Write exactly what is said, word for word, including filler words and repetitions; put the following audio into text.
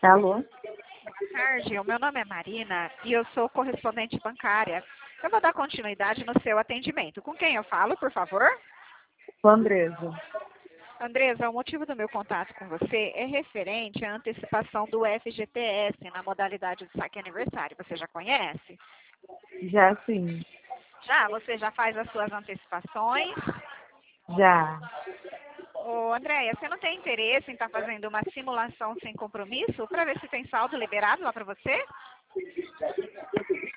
Alô? Boa tarde, o meu nome é Marina e eu sou correspondente bancária. Eu vou dar continuidade no seu atendimento. Com quem eu falo, por favor? Com a Andresa. Andresa, o motivo do meu contato com você é referente à antecipação do F G T S na modalidade de saque aniversário. Você já conhece? Já sim, Já? Você já faz as suas antecipações? já. Ô, Andréia, você não tem interesse em estar fazendo uma simulação sem compromisso para ver se tem saldo liberado lá para você?